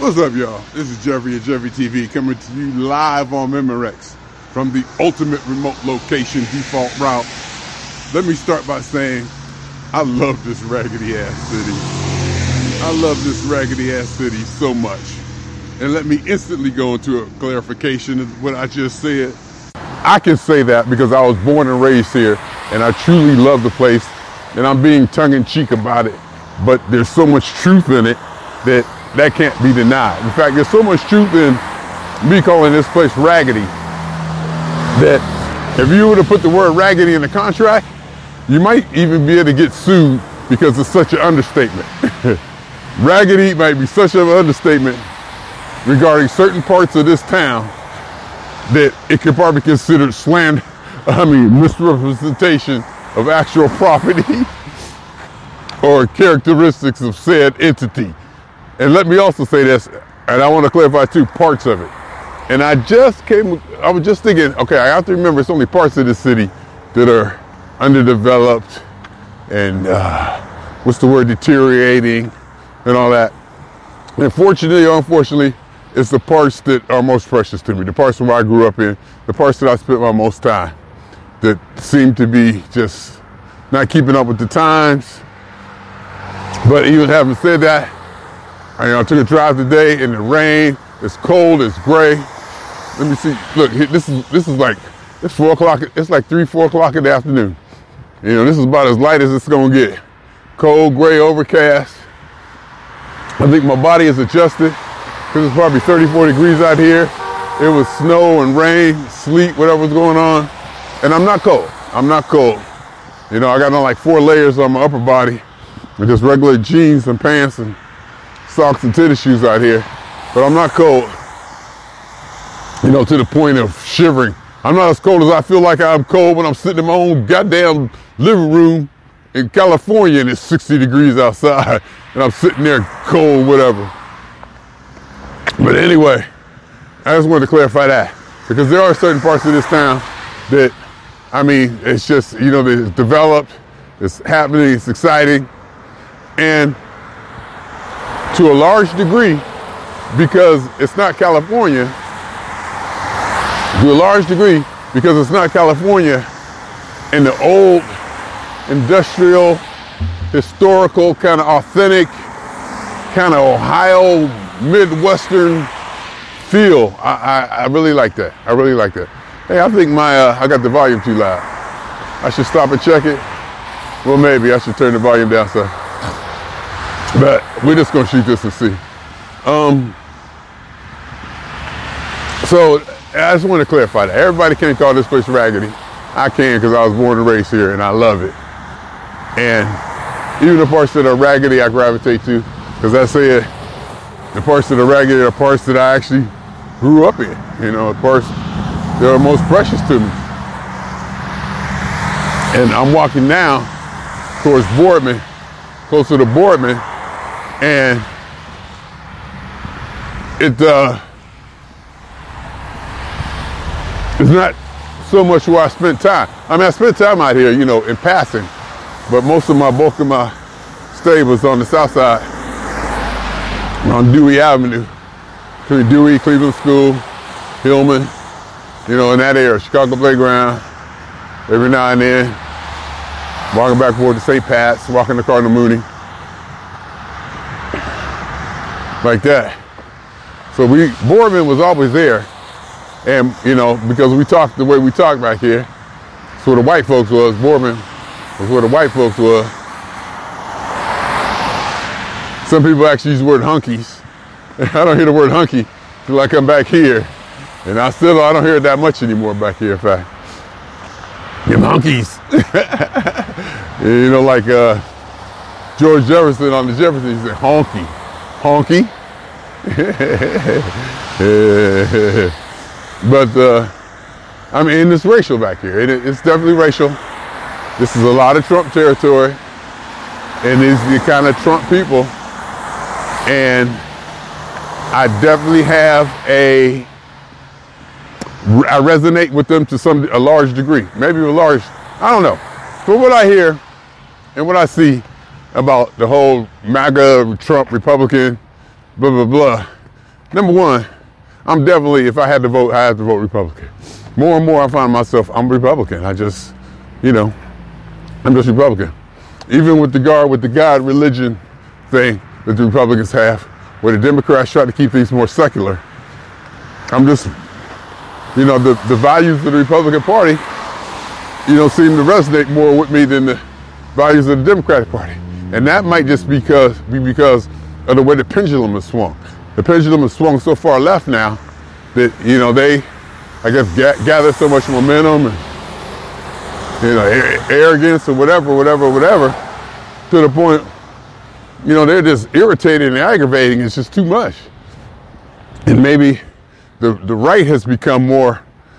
What's up, y'all? This is Jeffrey at Jeffrey TV coming to you live on Memorex from the ultimate remote location default route. Let me start by saying I love this raggedy ass city. I love this raggedy ass city so much. And let me instantly go into a clarification of what I just said. I can say that because I was born and raised here and I truly love the place, and I'm being tongue-in-cheek about it, but there's so much truth in it that can't be denied. In fact, there's so much truth in me calling this place raggedy that if you were to put the word raggedy in the contract, you might even be able to get sued because it's such an understatement. Raggedy might be such an understatement regarding certain parts of this town that it could probably be considered misrepresentation of actual property or characteristics of said entity. And let me also say this, and I want to clarify two parts of it. And I was just thinking, okay, I have to remember it's only parts of the city that are underdeveloped and deteriorating and all that. And fortunately or unfortunately, it's the parts that are most precious to me, the parts where I grew up in, the parts that I spent my most time, that seem to be just not keeping up with the times. But even having said that, I took a drive today in the rain. It's cold, it's gray. Let me see, look, this is like, it's 4 o'clock, it's like 4 o'clock in the afternoon. This is about as light as it's gonna get. Cold, gray, overcast. I think my body is adjusted because it's probably 34 degrees out here. It was snow and rain, sleet, whatever was going on. And I'm not cold, I'm not cold. I got on like 4 layers on my upper body with just regular jeans and pants and socks and tennis shoes out here, but I'm not cold, to the point of shivering. I'm not as cold as I feel like I'm cold when I'm sitting in my own goddamn living room in California and it's 60 degrees outside and I'm sitting there cold, whatever. But anyway, I just wanted to clarify that because there are certain parts of this town that, it's just, it's developed, it's happening, it's exciting, and to a large degree, because it's not California, and the old industrial, historical, kind of authentic, kind of Ohio, Midwestern feel. I really like that. I really like that. Hey, I think I got the volume too loud. I should stop and check it. Well, maybe I should turn the volume down some. But we're just gonna shoot this and see. So I just want to clarify that. Everybody can't call this place raggedy. I can because I was born and raised here and I love it. And even the parts that are raggedy, I gravitate to, because I said the parts that are raggedy are parts that I actually grew up in. The parts that are most precious to me. And I'm walking now towards Boardman, closer to Boardman. And it's not so much where I spent time. I spent time out here, in passing, but bulk of my stay was on the south side, on Dewey Avenue, between Dewey, Cleveland School, Hillman, in that area, Chicago Playground. Every now and then, walking back and forth to St. Pat's, walking to Cardinal Mooney. Like that. So Boardman was always there. And, because we talked the way we talk back here, it's where the white folks was. Boardman was where the white folks was. Some people actually use the word hunkies. I don't hear the word hunky till I come back here. And I don't hear it that much anymore back here, in fact. Them hunkies. Like George Jefferson on the Jefferson, he said honky. Honky. But it's racial back here. It's definitely racial. This is a lot of Trump territory, and these are the kind of Trump people. And I definitely I resonate with them to a large degree, maybe a large, I don't know. From what I hear and what I see about the whole MAGA, Trump, Republican, blah, blah, blah, number one, I'm definitely, if I had to vote, I have to vote Republican. More and more I find myself, I'm Republican. I'm just Republican. Even with the God religion thing that the Republicans have, where the Democrats try to keep things more secular, I'm just, the values of the Republican Party, seem to resonate more with me than the values of the Democratic Party. And that might just be because of the way the pendulum has swung. The pendulum has swung so far left now that, they, I guess, gather so much momentum and, arrogance or whatever, to the point, they're just irritating and aggravating. It's just too much. And maybe the right has become more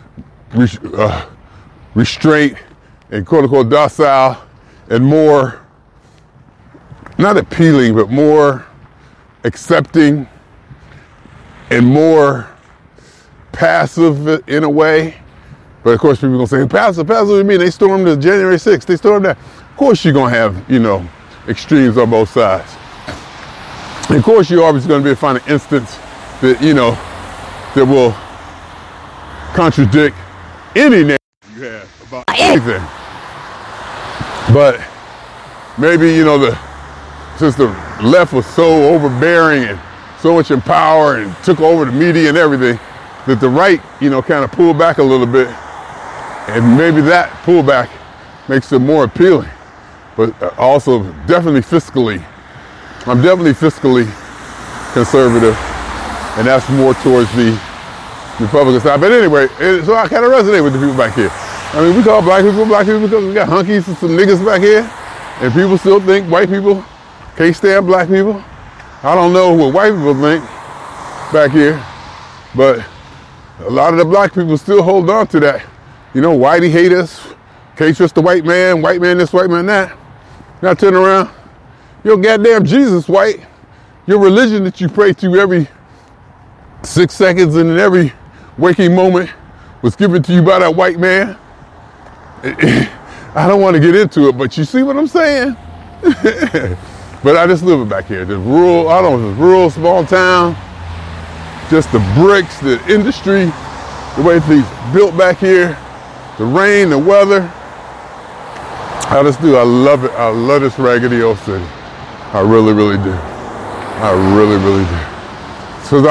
restraint and quote unquote docile and more, not appealing, but more accepting and more passive in a way. But of course people are going to say, passive, you mean they stormed the January 6th, they stormed that. Of course you're going to have, extremes on both sides. And of course you're always going to find an instance that, that will contradict any narrative you have about anything. But maybe, since the left was so overbearing and so much in power and took over the media and everything, that the right, kind of pulled back a little bit. And maybe that pullback makes it more appealing. But also definitely fiscally, I'm definitely fiscally conservative. And that's more towards the Republican side. But anyway, so I kind of resonate with the people back here. I mean, we call black people because we got hunkies and some niggas back here. And people still think white people can't stand black people. I don't know what white people think back here, but a lot of the black people still hold on to that. Whitey hate us, can't trust the white man this, white man that. Now turn around, your goddamn Jesus white. Your religion that you pray to every 6 seconds and in every waking moment was given to you by that white man. I don't want to get into it, but you see what I'm saying? But I just live it back here. This rural, small town, just the bricks, the industry, the way things built back here, the rain, the weather. I love it. I love this raggedy old city. I really, really do. I really, really do. So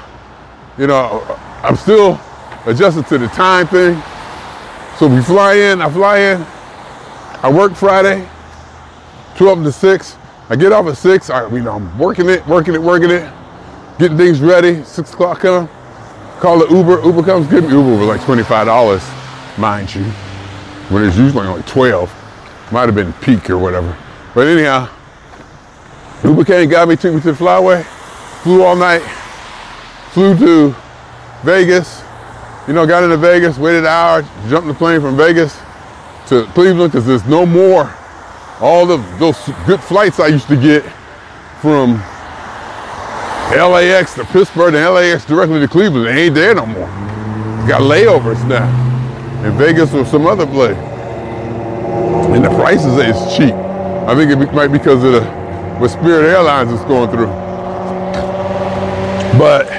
I'm still adjusted to the time thing. So I fly in, I work Friday, 12 to 6. I get off at 6, I'm working it, getting things ready. 6 o'clock come, call the Uber comes, get me. Uber was like $25, mind you, when it's usually only 12. Might have been peak or whatever. But anyhow, Uber came, got me, took me to the flyway, flew all night, flew to Vegas, got into Vegas, waited an hour, jumped the plane from Vegas to Cleveland because there's no more. All those good flights I used to get from LAX to Pittsburgh and LAX directly to Cleveland, they ain't there no more. Got layovers now. In Vegas or some other place. And the prices is cheap. I think it might be because of what Spirit Airlines is going through. But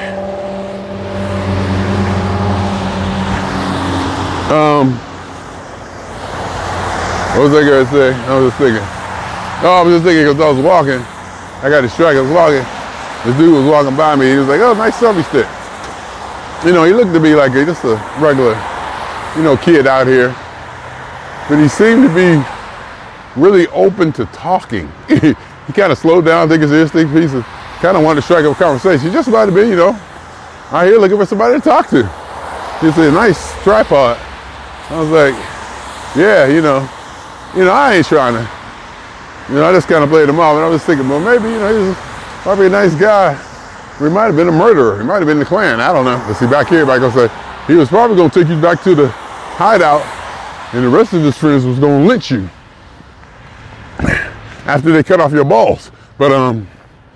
what was I going to say? I was just thinking because I was walking. I got distracted. I was walking. This dude was walking by me. He was like, oh, nice selfie stick. He looked to me like just a regular, kid out here. But he seemed to be really open to talking. He kind of slowed down, I think it's an instinct piece of kind of wanted to strike up a conversation. He just might have been, out here looking for somebody to talk to. He said, nice tripod. I was like, yeah, I ain't trying to, I just kind of played him off. And I was thinking, well, maybe, he's probably a nice guy. He might have been a murderer. He might have been in the Klan. I don't know. But see, back here, going to say, he was probably going to take you back to the hideout and the rest of his friends was going to lynch you after they cut off your balls. But, I'm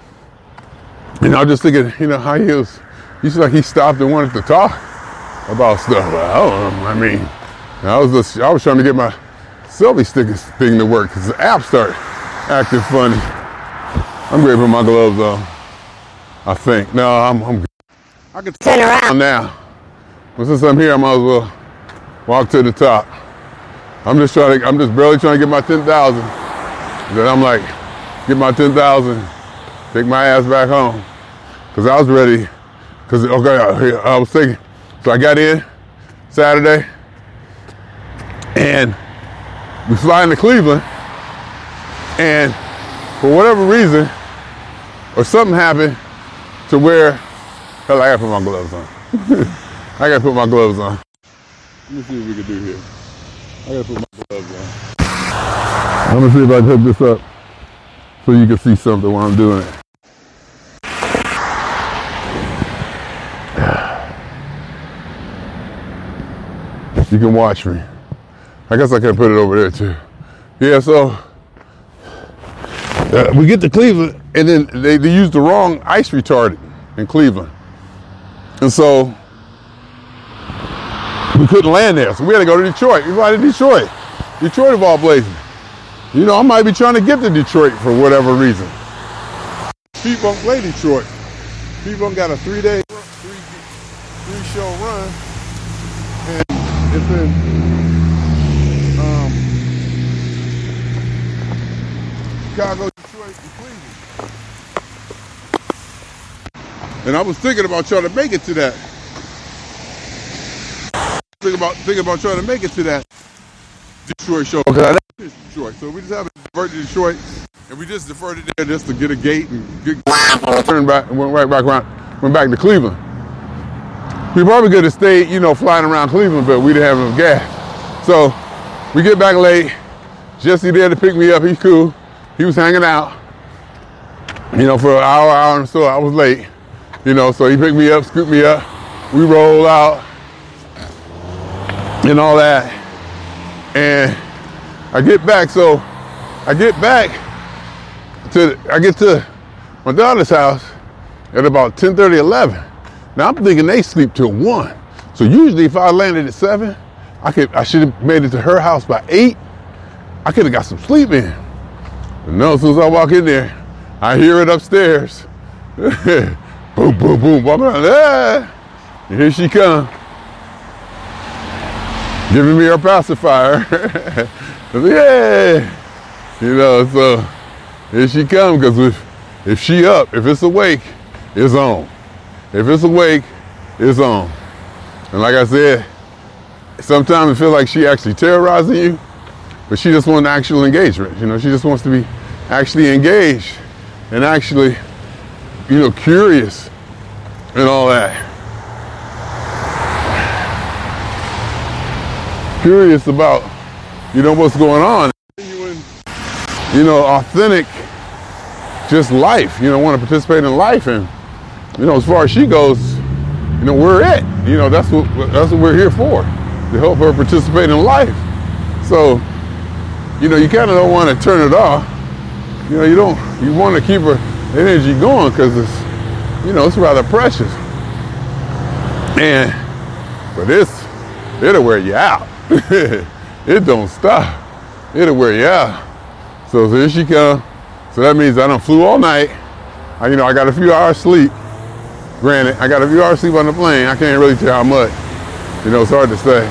just thinking, how he seemed like he stopped and wanted to talk about stuff. I was trying to get my selfie stickers thing to work because the app started acting funny. I'm ready to put my gloves on, I think. No, I'm good. I can turn around now. But since I'm here, I might as well walk to the top. I'm just barely trying to get my 10,000. Then I'm like, get my 10,000, take my ass back home. Cause I was ready, I was thinking, so I got in Saturday and we fly into Cleveland, and for whatever reason, or something happened to where, hell, I gotta put my gloves on. I gotta put my gloves on. Let me see what we can do here. I gotta put my gloves on. I'm gonna see if I can hook this up so you can see something while I'm doing it. You can watch me. I guess I can put it over there too. Yeah, so we get to Cleveland, and then they used the wrong ice retardant in Cleveland. And so we couldn't land there. So we had to go to Detroit. We fly to Detroit. Detroit of all places. You know, I might be trying to get to Detroit for whatever reason. People play Detroit. People got a three show run. And it's in Chicago, Detroit, and Cleveland. And I was thinking about trying to make it to that. Thinking about trying to make it to that Detroit show. Okay, that's Detroit. So we just have to divert to Detroit, and we just diverted there just to get a gate and turned back and went right back around, went back to Cleveland. We probably could have stayed, you know, flying around Cleveland, but we didn't have enough gas. So we get back late. Jesse there to pick me up. He's cool. He was hanging out, you know, for an hour and so. I was late, you know, so he picked me up, scooped me up. We roll out and all that. And I get back. So I get to my daughter's house at about 10:30, 11. Now I'm thinking they sleep till 1. So usually if I landed at 7, I should have made it to her house by 8. I could have got some sleep in. But no, as soon as I walk in there, I hear it upstairs. Boom, boom, boom, walking around. Ah! And here she come, giving me her pacifier. Yeah, you know, so here she come, because if she up, if it's awake, it's on. If it's awake, it's on. And like I said, sometimes it feels like she actually terrorizing you, but she just wants actual engagement. You know, she just wants to be actually engaged and actually, you know, curious and all that. Curious about, you know, what's going on. You know, authentic, just life. You know, want to participate in life. And you know, as far as she goes, you know, we're it. You know, that's what we're here for, to help her participate in life. So, you know, you kind of don't want to turn it off. You know, you want to keep her energy going, because it's, you know, it's rather precious. But it'll wear you out. It don't stop. It'll wear you out. So here she comes. So that means I done flew all night. I got a few hours sleep. Granted, I got a few hours sleep on the plane. I can't really tell how much. You know, it's hard to say.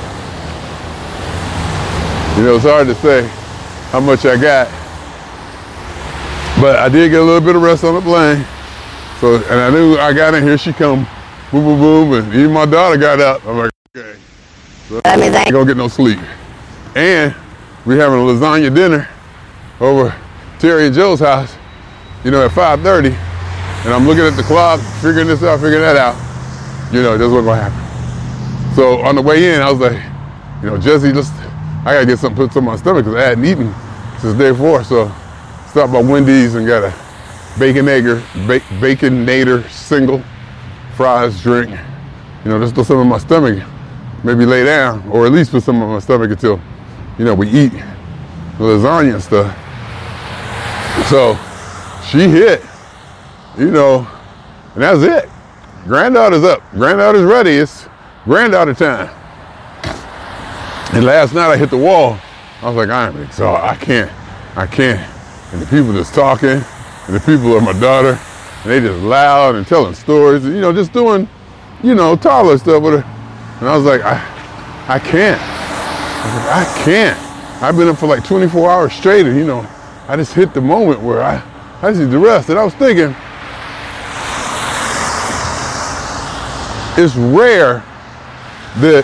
You know, it's hard to say how much I got. But I did get a little bit of rest on the plane. So, and I knew I got in here, she come, boom, boom, boom, and even my daughter got up. I'm like, okay. So that means I ain't gonna get no sleep. And we having a lasagna dinner over Terry and Joe's house, you know, at 5:30. And I'm looking at the clock, figuring this out, figuring that out. You know, this wasn't gonna happen. So on the way in, I was like, you know, Jesse, I gotta get something put something on my stomach, because I hadn't eaten since day 4. So stopped by Wendy's and got a Baconator single, fries, drink. You know, just put something in my stomach, maybe lay down, or at least put something in my stomach until, you know, we eat the lasagna and stuff. So she hit. You know, and that's it. Granddaughter's up. Granddaughter's ready. It's granddaughter time. And last night I hit the wall. I was like, I am exhausted. I can't. And the people just talking, and the people are my daughter, and they just loud and telling stories, and, you know, just doing toddler stuff with her. And I was like, I can't. I can't. I've been up for like 24 hours straight, and I just hit the moment where I just need to rest. And I was thinking, it's rare that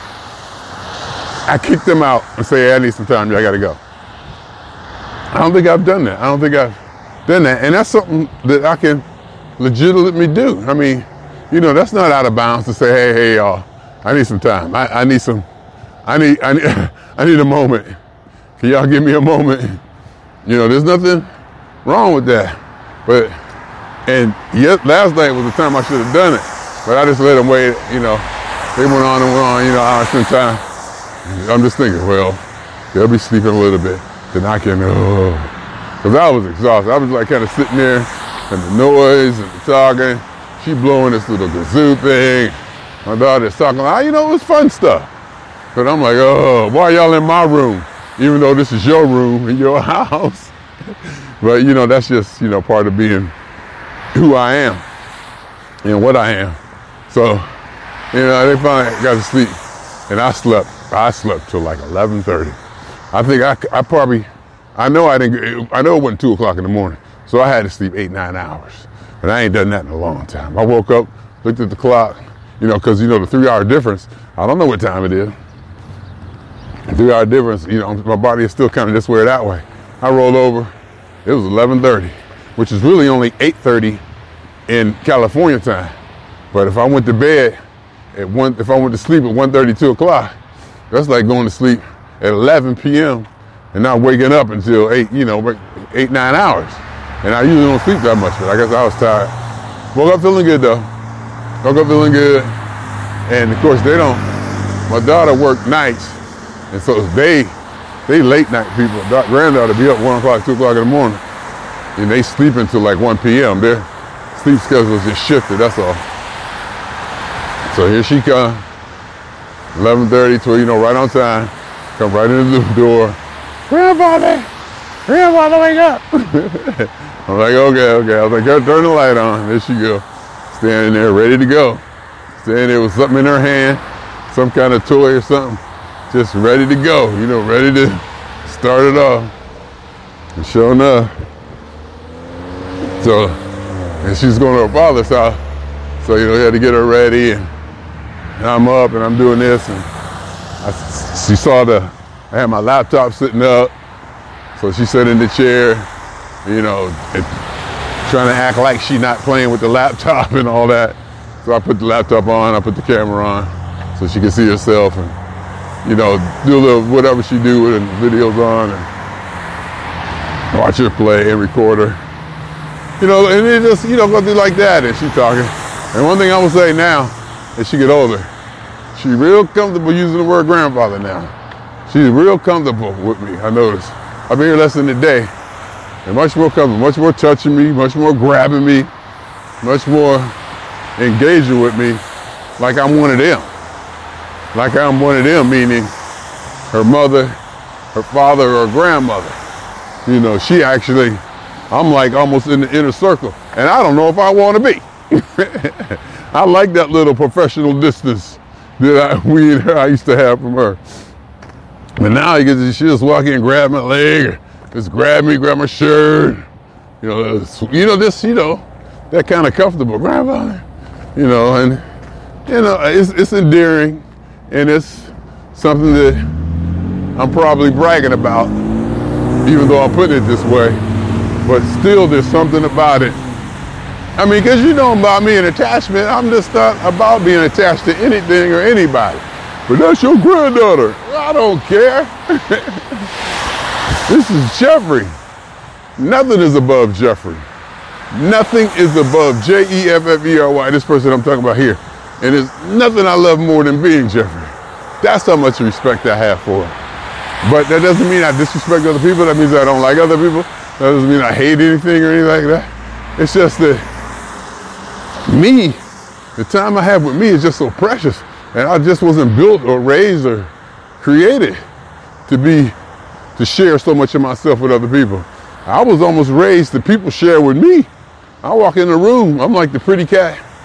I kick them out and say, hey, I need some time, I gotta go. I don't think I've done that. I don't think I've done that. And that's something that I can legitimately do. I mean, that's not out of bounds to say, hey, y'all, I need some time. I need a moment. Can y'all give me a moment? There's nothing wrong with that. Last night was the time I should have done it. But I just let them wait, They went on and went on, I spent time. I'm just thinking, well, they'll be sleeping a little bit. Then I can, because I was exhausted. I was like kind of sitting there, and the noise and the talking. She blowing this little kazoo thing. My daughter's talking, it was fun stuff. But I'm like, why y'all in my room? Even though this is your room in your house. But, that's just, part of being who I am and what I am. So, they finally got to sleep. And I slept till like 11:30. I think I know it wasn't 2 o'clock in the morning. So I had to sleep 8-9 hours. But I ain't done that in a long time. I woke up, looked at the clock, because, the 3-hour difference, I don't know what time it is. The 3-hour difference, my body is still kind of this way or that way. I rolled over, it was 11:30, which is really only 8:30 in California time. But if I went to bed if I went to sleep at 1:30, 2 o'clock, that's like going to sleep at 11 p.m. and not waking up until 8, 8-9 hours. And I usually don't sleep that much, but I guess I was tired. Woke up feeling good though. Woke up feeling good. And of course my daughter worked nights, and so they late night people. Granddaughter be up 1 o'clock, 2 o'clock in the morning, and they sleep until like 1 p.m. Their sleep schedules just shifted, that's all. So here she comes, 11:30, 12, right on time. Come right into the door. Grandfather, wake up. I'm like, okay. I was like, go turn the light on. There she go, standing there, ready to go. Standing there with something in her hand, some kind of toy or something, just ready to go, ready to start it off. And sure enough, and she's going to her father's house. So, he had to get her ready, and I'm up and I'm doing this, and she saw I had my laptop sitting up, so she sat in the chair, trying to act like she not playing with the laptop and all that. So I put the laptop on, I put the camera on, so she could see herself and, do a little whatever she do with the videos on, and watch her play and record her. And it just, go through like that, and she talking. And one thing I will say now, as she get older, she real comfortable using the word grandfather now. She's real comfortable with me, I noticed. I've been here less than a day, and much more comfortable, much more touching me, much more grabbing me, much more engaging with me, like I'm one of them. Like I'm one of them, meaning her mother, her father, or grandmother. She actually, I'm like almost in the inner circle, and I don't know if I want to be. I like that little professional distance that I used to have from her. But now she just walk in, grab my leg, or just grab my shirt. That kind of comfortable grandfather. And it's endearing, and it's something that I'm probably bragging about, even though I'm putting it this way. But still, there's something about it. I mean, because about me and attachment, I'm just not about being attached to anything or anybody. But that's your granddaughter. I don't care. This is Jeffrey. Nothing is above Jeffrey. Nothing is above Jeffrey, this person I'm talking about here. And there's nothing I love more than being Jeffrey. That's how much respect I have for him. But that doesn't mean I disrespect other people. That means I don't like other people. That doesn't mean I hate anything or anything like that. It's just that the time I have with me is just so precious. And I just wasn't built or raised or created to share so much of myself with other people. I was almost raised that people share with me. I walk in the room, I'm like the pretty cat.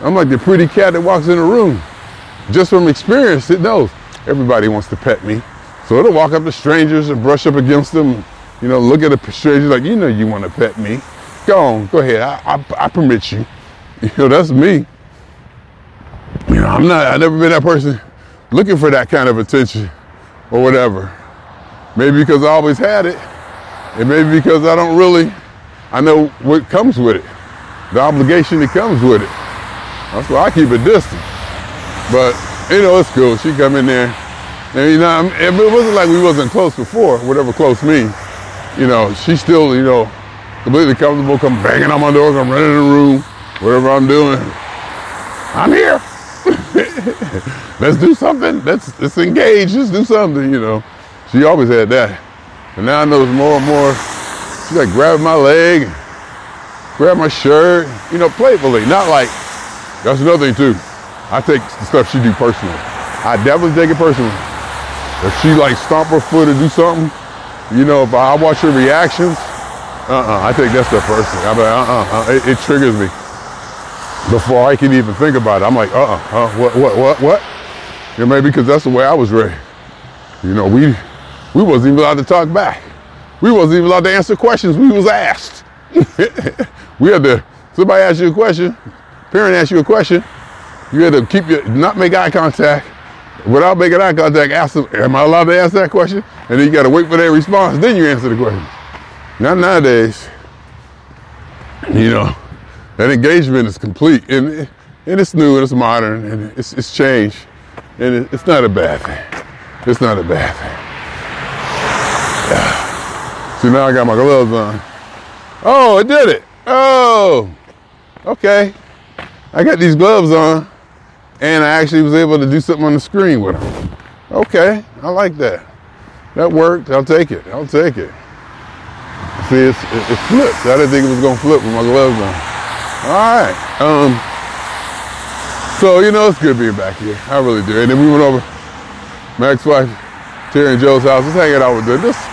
I'm like the pretty cat that walks in the room. Just from experience, it knows everybody wants to pet me. So it'll walk up to strangers and brush up against them, you know, look at a stranger like, you know, you want to pet me. Go on, go ahead, I permit you. You know, that's me. You know, I've never been that person looking for that kind of attention or whatever. Maybe because I always had it, and maybe because I know what comes with it, the obligation that comes with it. That's why I keep it distant. But, you know, it's cool. She come in there, and, you know, it wasn't like we wasn't close before, whatever close means. You know, she's still, you know, completely comfortable, come banging on my door, come running in the room, whatever I'm doing. I'm here. Let's do something. Let's engage. Let's do something, you know. She always had that. And now I know it's more and more. She's like grabbing my leg, grab my shirt, you know, playfully. Not like, that's another thing too. I take the stuff she do personally. I definitely take it personally. If she like stomp her foot or do something, you know, if I watch her reactions, I take that stuff personally. I'm like, it triggers me. Before I can even think about it, I'm like, what? You know, maybe because that's the way I was raised. You know, we wasn't even allowed to talk back. We wasn't even allowed to answer questions we was asked. We had to, somebody asked you a question, parent asked you a question, you had to not make eye contact. Without making eye contact, ask them, am I allowed to ask that question? And then you got to wait for their response, then you answer the question. Not nowadays, you know, that engagement is complete, and it's new, and it's modern, and it's changed, and it's not a bad thing. It's not a bad thing. Yeah. So now I got my gloves on. Oh, it did it. Oh, okay. I got these gloves on, and I actually was able to do something on the screen with them. Okay, I like that. That worked. I'll take it. I'll take it. See, it flipped. I didn't think it was gonna flip with my gloves on. All right. So, you know, it's good being back here. I really do. And then we went over my ex-wife, Terry and Joe's house, just hanging out with them. Just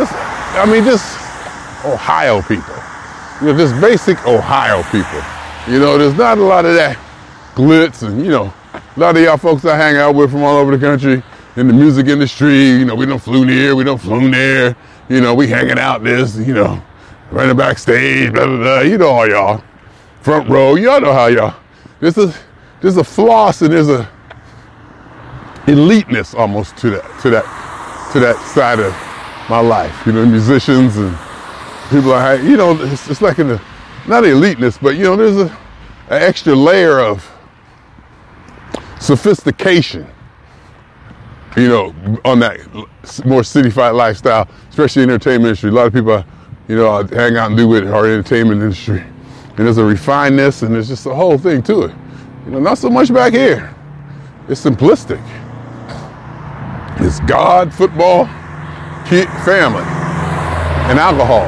Ohio people. You know, just basic Ohio people. You know, there's not a lot of that glitz, and, you know, a lot of y'all folks I hang out with from all over the country in the music industry, you know, we done flew here, we done flown there, you know, we hanging out this, you know, running backstage, blah, blah, blah, you know all y'all. Front row, y'all know how y'all. There's a floss, and there's a eliteness almost to that side of my life. You know, musicians and people are, you know, it's like not eliteness, but, you know, there's an extra layer of sophistication, you know, on that more city-fied lifestyle, especially in the entertainment industry. A lot of people, you know, I hang out and do with our entertainment industry. And there's a refinedness, and there's just a whole thing to it. You know, not so much back here. It's simplistic. It's God, football, kid, family, and alcohol.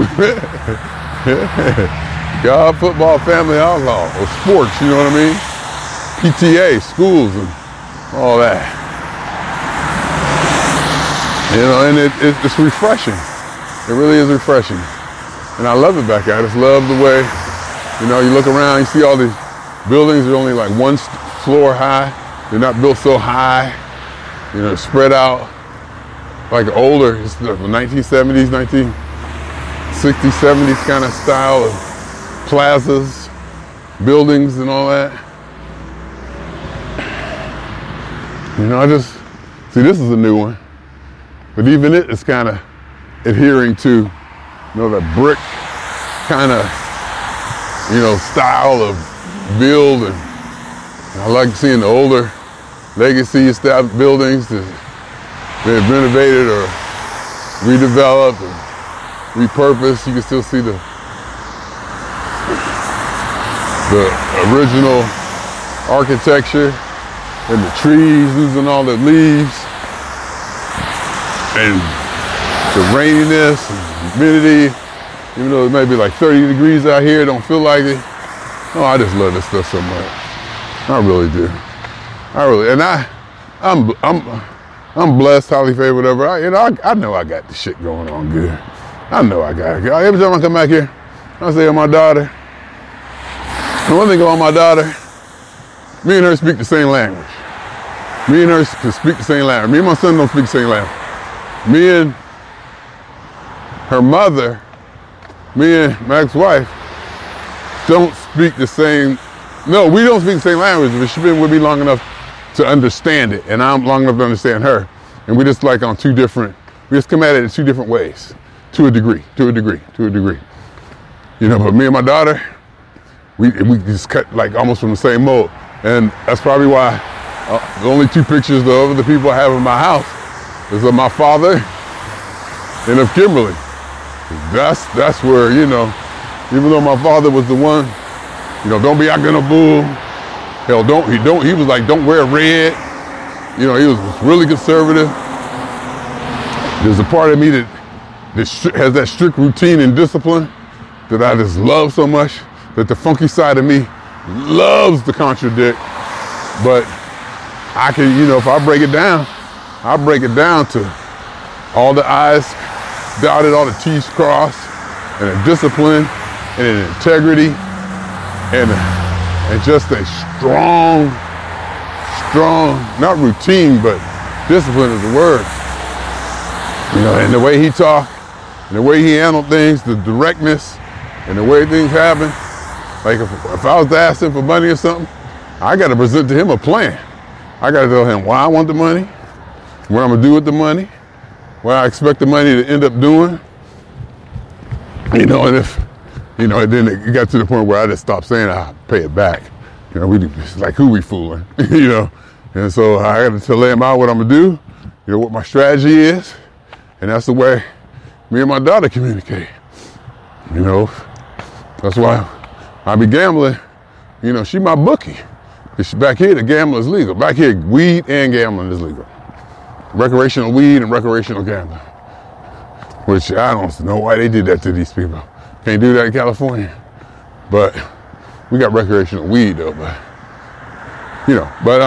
God, football, family, alcohol, or sports, you know what I mean? PTA, schools, and all that. You know, and it's refreshing. It really is refreshing. And I love it back here. I just love the way, you know, you look around, you see all these buildings are only like one floor high. They're not built so high. You know, spread out like older, it's the 1970s, 1960s, 70s kind of style of plazas, buildings and all that. You know, I just, see, this is a new one. But even it is kind of adhering to, you know, that brick kind of, you know, style of build. And I like seeing the older legacy style buildings that have been renovated or redeveloped and repurposed. You can still see the original architecture and the trees losing all their leaves and the raininess and humidity. Even though it may be like 30 degrees out here, don't feel like it. Oh, I just love this stuff so much. I really do. And I'm blessed, highly favored, whatever. I know I got the shit going on good. I know I got it. Every time I come back here, I say to my daughter, the one thing about my daughter, Me and her speak the same language. Me and her can speak the same language. Me and my son don't speak the same language. Me and her mother, me and my ex-wife, don't speak the same. No, we don't speak the same language, but she's been with me long enough to understand it, and I'm long enough to understand her. And we just like on two different, we just come at it in two different ways, to a degree. You know, but me and my daughter, we just cut like almost from the same mold. And that's probably why the only two pictures of the people I have in my house is of my father and of Kimberly. That's where, you know, even though my father was the one, you know, don't be acting a fool. Hell, he was like, don't wear red. You know, he was really conservative. There's a part of me that has that strict routine and discipline that I just love so much, that the funky side of me loves to contradict. But I can, you know, if I break it down to all the I's dotted, all the T's crossed, and a discipline and an integrity and just a strong, not routine, but discipline is the word. You know, and the way he talked, and the way he handled things, the directness, and the way things happen. Like if I was to ask him for money or something, I got to present to him a plan. I got to tell him why I want the money, what I'm going to do with the money, what I expect the money to end up doing. You know, and if, you know, and then it got to the point where I just stopped saying I'll pay it back. You know, it's like, who we fooling, you know? And so I got to tell him out what I'm going to do, you know, what my strategy is. And that's the way me and my daughter communicate. You know, that's why I be gambling. You know, she my bookie. Back here, the gambling is legal. Back here, weed and gambling is legal. Recreational weed and recreational gambling. Which I don't know why they did that to these people. Can't do that in California. But we got recreational weed though, but you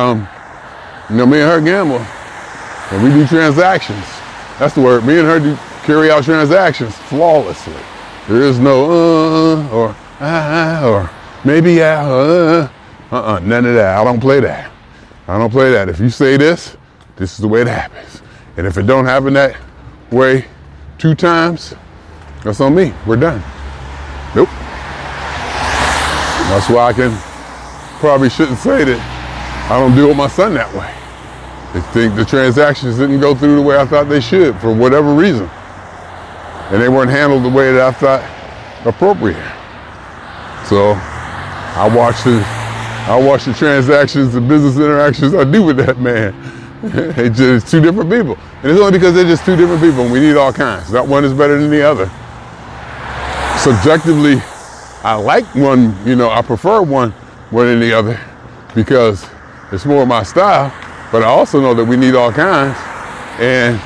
know, me and her gamble and we do transactions. That's the word. Me and her do carry out transactions flawlessly. There is no or maybe none of that. I don't play that. If you say this is the way it happens. And if it don't happen that way 2 times, that's on me. We're done. Nope. That's why probably shouldn't say that I don't deal with my son that way. They think the transactions didn't go through the way I thought they should for whatever reason. And they weren't handled the way that I thought appropriate. So I watch the transactions and business interactions I do with that man. It's just 2 different people. And it's only because they're just 2 different people and we need all kinds. Not one is better than the other. Subjectively, I like one, you know, I prefer one more than the other because it's more my style, but I also know that we need all kinds. And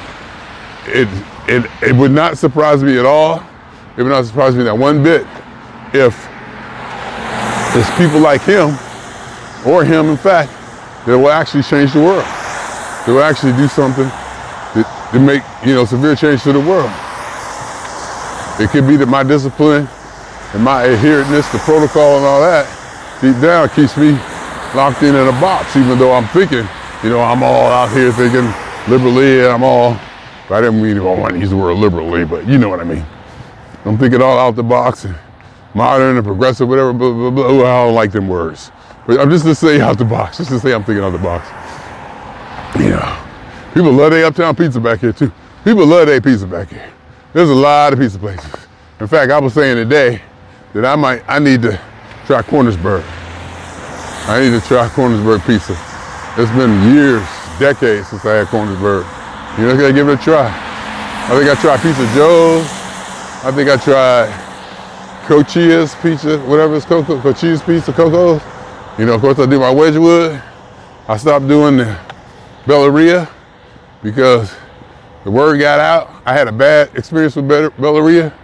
it would not surprise me at all. It would not surprise me that one bit if it's people like him, or him in fact, that will actually change the world. They will actually do something to make, you know, severe change to the world. It could be that my discipline and my adherence to protocol and all that, deep down, keeps me locked in a box, even though I'm thinking, you know, I'm all out here thinking liberally, I didn't mean I want to use the word liberally, but you know what I mean. I'm thinking all out the box, and modern and progressive, whatever, blah, blah, blah. I don't like them words. But I'm just to say out the box, just to say I'm thinking out the box. You know, people love their Uptown Pizza back here too. People love their pizza back here. There's a lot of pizza places. In fact, I was saying today that I need to try Cornersburg. I need to try Cornersburg pizza. It's been years, decades since I had Cornersburg. You know, I gotta give it a try. I think I tried Pizza Joe's. I think I tried Cochia's Pizza, whatever it's called, Cochia's Pizza, Coco's. You know, of course I do my Wedgwood. I stopped doing the Belleria because the word got out. I had a bad experience with Belleria.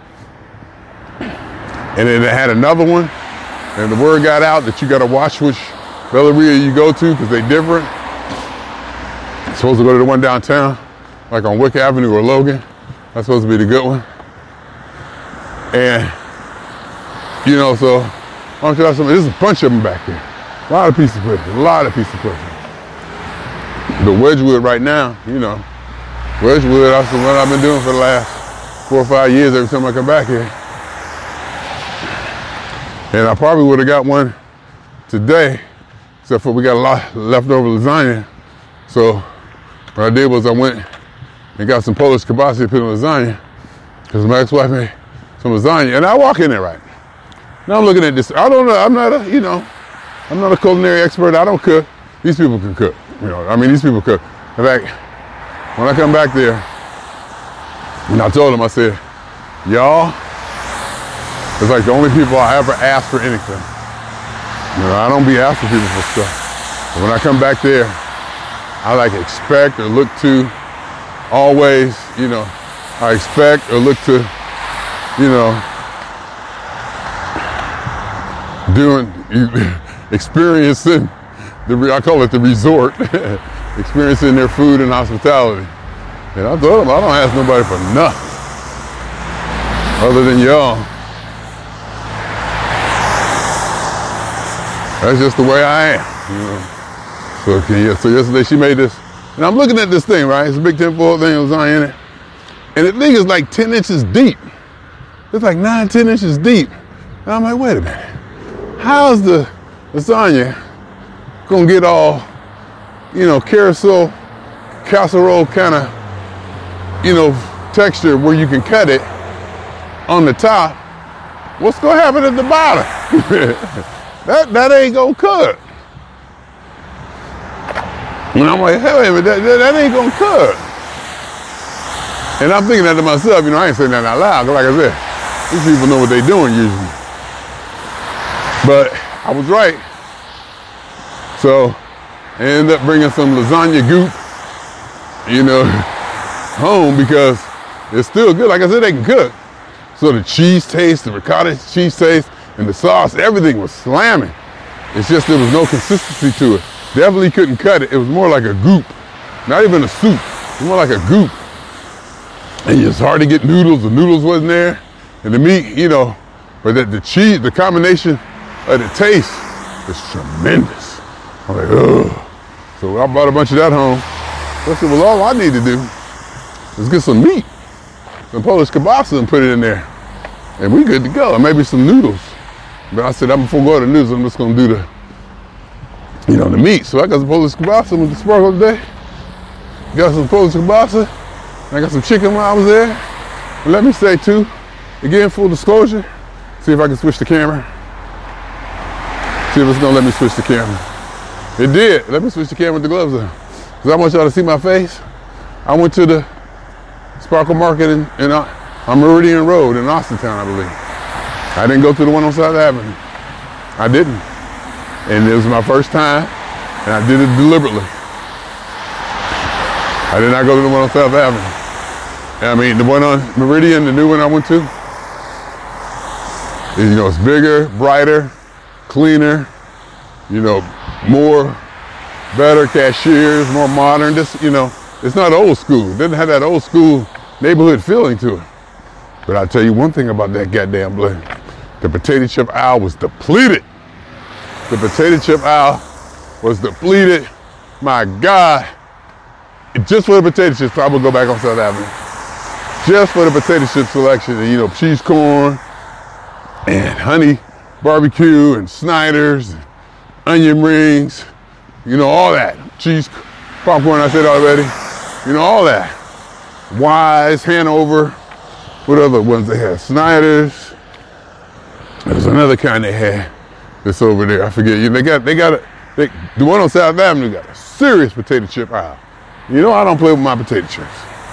And then I had another one. And the word got out that you gotta watch which Belleria you go to because they're different. You're supposed to go to the one downtown, like on Wick Avenue or Logan. That's supposed to be the good one. And, you know, so I'm trying something. There's a bunch of them back here. A lot of pieces of pussy. A lot of pieces of pussy. But Wedgwood right now, you know, Wedgwood, that's the one I've been doing for the last 4 or 5 years every time I come back here. And I probably would have got one today, except for we got a lot leftover lasagna. So what I did was I went and got some Polish kielbasa to put on lasagna, because my ex-wife made some lasagna, and I walk in there right. Now I'm looking at this. I don't know. I'm not a culinary expert. I don't cook. These people can cook. You know, I mean, these people cook. In fact, when I come back there, and I told them, I said, y'all, it's like the only people I ever ask for anything. You know, I don't be asking people for stuff. But when I come back there, I like expect or look to always, you know, I expect or look to, you know, experiencing I call it the resort, experiencing their food and hospitality. And I told them, I don't ask nobody for nothing other than y'all. That's just the way I am, you know. So yesterday she made this, and I'm looking at this thing, right? It's a big tinfoil thing, lasagna in it. And the thing is like 10 inches deep. It's like 9, 10 inches deep. And I'm like, wait a minute. How's the lasagna gonna get all, you know, casserole kind of, you know, texture where you can cut it on the top? What's gonna happen at the bottom? that ain't gonna cook. And I'm like, hey, wait a minute, that ain't gonna cook. And I'm thinking that to myself, you know, I ain't saying that out loud, like I said, these people know what they're doing usually. But I was right. So I ended up bringing some lasagna goop, you know, home, because it's still good. Like I said, they can cook. So the cheese taste, the ricotta cheese taste, and the sauce, everything was slamming. It's just there was no consistency to it. Definitely couldn't cut it. It was more like a goop, not even a soup. It was more like a goop. And it's hard to get noodles. The noodles wasn't there, and the meat, you know, but the cheese, the combination of the taste is tremendous. I'm like, ugh. So I bought a bunch of that home. So I said, well, all I need to do is get some meat, some Polish kielbasa, and put it in there, and we good to go. And maybe some noodles. But I said, I'm before going to the noodles, I'm just gonna do the, you know, the meat. So I got some Polish kielbasa with the sparkle today. Got some Polish kielbasa. I got some chicken while I was there. And let me say too, again, full disclosure, see if I can switch the camera. See if it's gonna let me switch the camera. It did. Let me switch the camera with the gloves on. Because I want y'all to see my face. I went to the Sparkle Market on Meridian Road in Austintown, I believe. I didn't go to the one on South Avenue. I didn't. And it was my first time, and I did it deliberately. I did not go to the one on South Avenue. I mean, the one on Meridian, the new one I went to, you know, it's bigger, brighter, cleaner, you know, better cashiers, more modern. This, you know, it's not old school. It doesn't have that old school neighborhood feeling to it. But I'll tell you one thing about that goddamn blend. The potato chip aisle was depleted. The potato chip aisle was depleted. My God. Just for the potato chips, I would go back on South Avenue. Just for the potato chip selection, and, you know, cheese corn and honey barbecue and Snyder's and onion rings, you know, all that. Cheese popcorn, I said already. You know, all that. Wise, Hanover. What other ones they had? Snyder's. There's another kind they had that's over there. I forget. The one on South Avenue got a serious potato chip aisle. You know I don't play with my potato chips.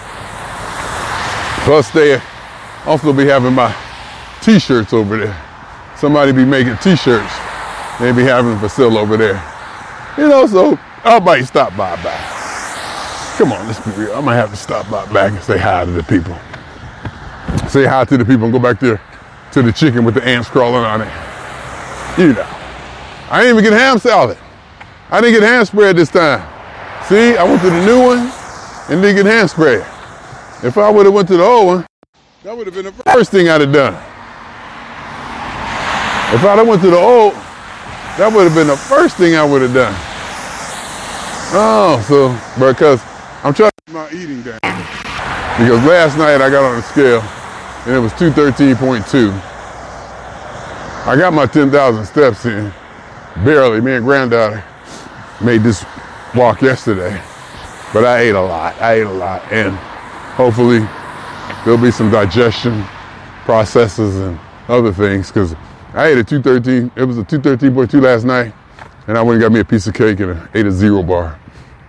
Plus they also be having my t-shirts over there. Somebody be making t-shirts. They be having them for sale over there. You know, so I might stop by back. Come on, let's be real. I might have to stop by back and say hi to the people. Say hi to the people and go back there to the chicken with the ants crawling on it. You know. I didn't even get ham salad. I didn't get ham spread this time. See, I went to the new one and didn't get ham spread. If I would have went to the old one, that would have been the first thing I'd have done. If I'd have went to the old, That would have been the first thing I would have done. Oh, so, because I'm trying to keep my eating down. Because last night I got on the scale and it was 213.2. I got my 10,000 steps in, barely. Me and granddaughter made this walk yesterday, but I ate a lot, and hopefully there'll be some digestion processes and other things, because I ate a 213, it was a 213.2 last night, and I went and got me a piece of cake and ate a Zero bar.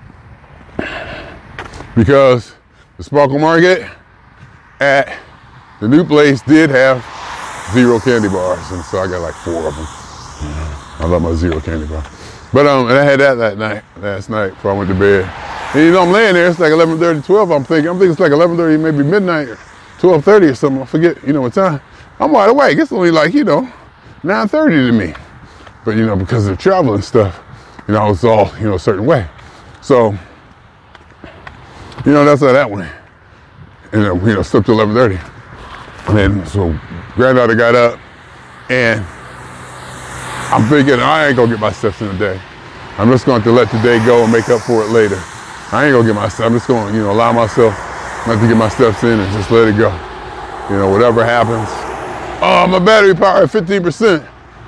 Because the Sparkle Market at the new place did have Zero candy bars, and so I got like 4 of them. I love my Zero candy bar. But and I had that last night before I went to bed. And you know, I'm laying there, it's like 11:30, 12, I'm thinking it's like 11:30, maybe midnight, or 12:30 or something, I forget, you know what time. I'm wide awake, it's only like, 9:30 to me. But because of travel and stuff, it's all, a certain way. So, that's how that went. And, slept till 11:30. And then, so granddaughter got up, and I'm thinking, I ain't gonna get my steps in a day. I'm just going to let today go and make up for it later. I ain't gonna get my steps. I'm just going to, allow myself not to get my steps in and just let it go. Whatever happens. Oh, my battery power at 15%.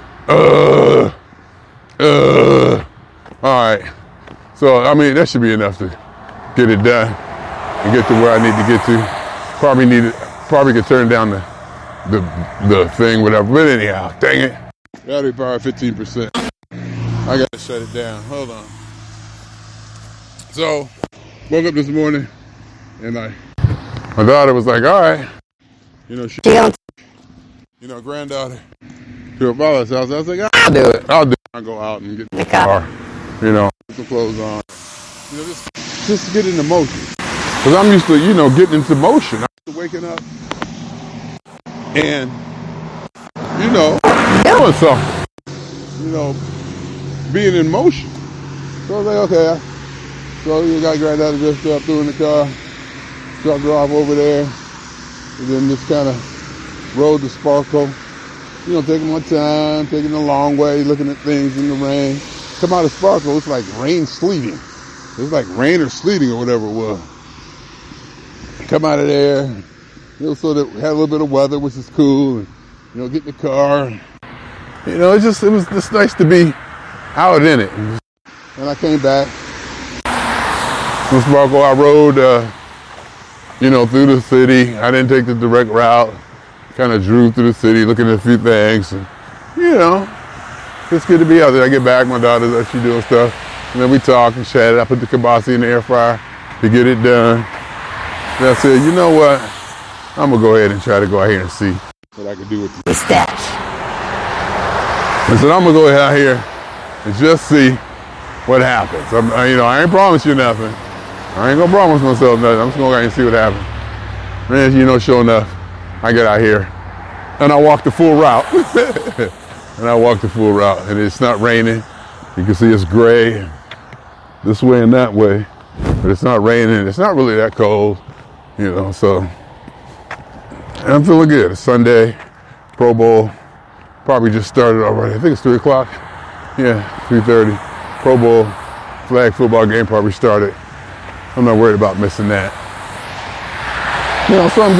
All right. So, that should be enough to get it done and get to where I need to get to. Probably could turn down the thing, whatever. But anyhow, dang it. Battery power 15%. I gotta shut it down. Hold on. So, woke up this morning and my daughter was like, all right. She granddaughter to her father's house. I was like, I'll do it. I'll go out and get in the car. Put some clothes on. Just get into motion. Because I'm used to, getting into motion. I'm used to waking up and, doing something. Being in motion. So I was like, okay. So you got granddaughter dressed up, threw in the car, dropped her off over there, and then just kind of rode the Sparkle. Taking my time, taking the long way, looking at things in the rain. Come out of Sparkle, it's like rain sleeting. It was like rain or sleeting or whatever it was. Come out of there, so that we had a little bit of weather, which is cool. And, get in the car. It was just nice to be out in it. And I came back. From Sparkle, I rode, through the city. I didn't take the direct route. Kind of drew through the city, looking at a few things. And, it's good to be out there. I get back, my daughter's actually doing stuff. And then we talk and chat. I put the kibasi in the air fryer to get it done. And I said, you know what? I'm going to go ahead and try to go out here and see what I can do with the stash. I said, I'm going to go out here and just see what happens. I ain't promise you nothing. I ain't going to promise myself nothing. I'm just going to go out and see what happens. Man, sure enough, I get out here and I walk the full route. And it's not raining. You can see it's gray this way and that way, but it's not raining. It's not really that cold, so and I'm feeling good. It's Sunday, Pro Bowl probably just started already. I think it's 3 o'clock. Yeah, 3:30. Pro Bowl flag football game probably started. I'm not worried about missing that. So I'm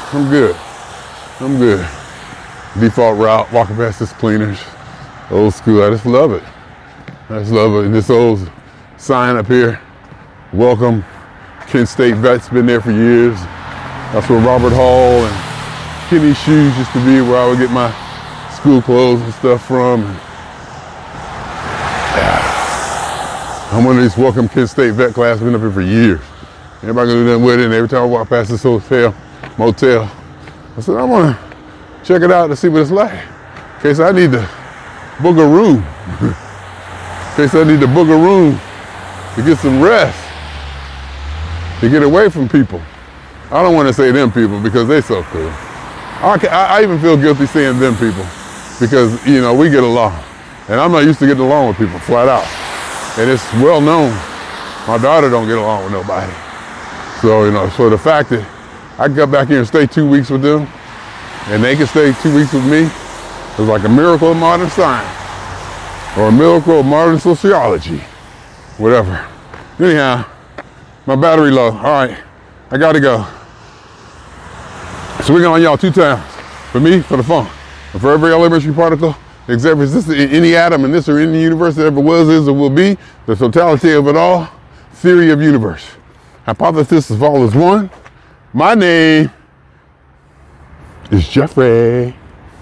good. Default route, walking past this Cleaners. Old school, I just love it. And this old sign up here, welcome, Kent State vets, been there for years. That's where Robert Hall and Kenny Shoes used to be, where I would get my school clothes and stuff from. I'm one of these welcome Kent State vet class, been up here for years. Everybody gonna do nothing with it, and every time I walk past this motel, I said, I wanna check it out to see what it's like. In case I need to book a room. To get some rest. To get away from people. I don't want to say them people because they so cool. I even feel guilty saying them people because, we get along. And I'm not used to getting along with people, flat out. And it's well known. My daughter don't get along with nobody. So, so the fact that I can come back here and stay 2 weeks with them and they can stay 2 weeks with me is like a miracle of modern science. or a miracle of modern sociology, whatever. Anyhow, my battery low. All right, I gotta go. So we're on y'all 2 times. For me, for the fun. And for every elementary particle, except for this, any atom in this or any universe that ever was, is, or will be, the totality of it all, theory of universe. Hypothesis of all is one. My name is Jeffrey.